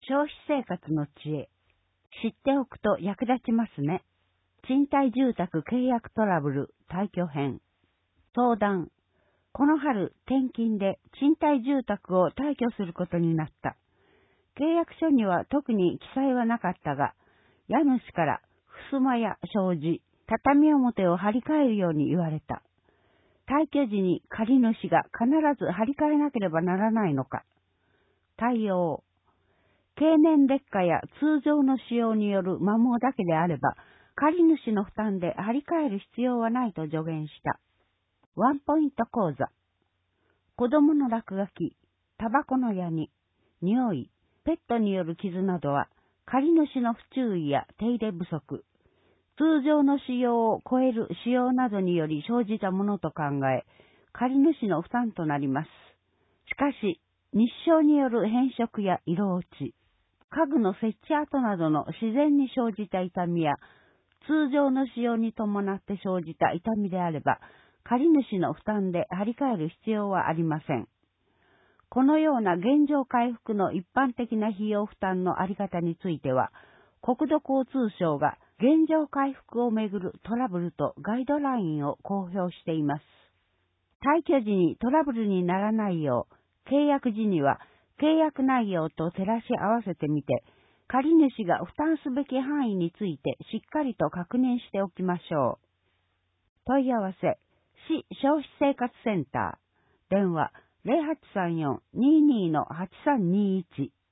消費生活の知恵。知っておくと役立ちますね。賃貸住宅契約トラブル退去編。相談。この春、転勤で賃貸住宅を退去することになった。契約書には特に記載はなかったが、家主から襖や障子、畳表を張り替えるように言われた。退去時に借り主が必ず張り替えなければならないのか。対応。経年劣化や通常の使用による摩耗だけであれば、借り主の負担で張り替える必要はないと助言した。ワンポイント講座。子供の落書き、タバコのヤニ、匂い、ペットによる傷などは、借り主の不注意や手入れ不足、通常の使用を超える使用などにより生じたものと考え、借り主の負担となります。しかし、日照による変色や色落ち、家具の設置跡などの自然に生じた痛みや、通常の使用に伴って生じた痛みであれば、借り主の負担で張り替える必要はありません。このような現状回復の一般的な費用負担のあり方については、国土交通省が現状回復をめぐるトラブルとガイドラインを公表しています。退去時にトラブルにならないよう、契約時には契約内容と照らし合わせてみて、借り主が負担すべき範囲についてしっかりと確認しておきましょう。問い合わせ、市消費生活センター、電話 0834-22-8321